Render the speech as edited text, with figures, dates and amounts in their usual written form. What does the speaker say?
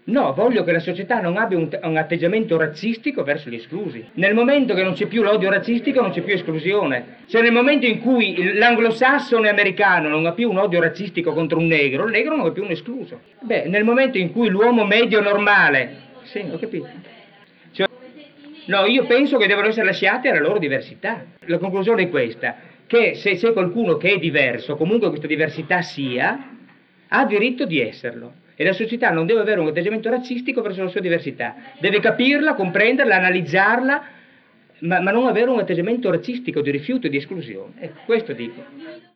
No, voglio che la società non abbia un atteggiamento razzistico verso gli esclusi. Nel momento che non c'è più l'odio razzistico non c'è più esclusione. Cioè nel momento in cui l'anglosassone americano non ha più un odio razzistico contro un negro, il negro non è più un escluso. Beh, nel momento in cui l'uomo medio normale... Sì, ho capito. Cioè, no, io penso che devono essere lasciati alla loro diversità. La conclusione è questa, che se c'è qualcuno che è diverso, comunque questa diversità sia, ha diritto di esserlo. E la società non deve avere un atteggiamento razzistico verso la sua diversità. Deve capirla, comprenderla, analizzarla, ma non avere un atteggiamento razzistico di rifiuto e di esclusione. Ecco, questo dico.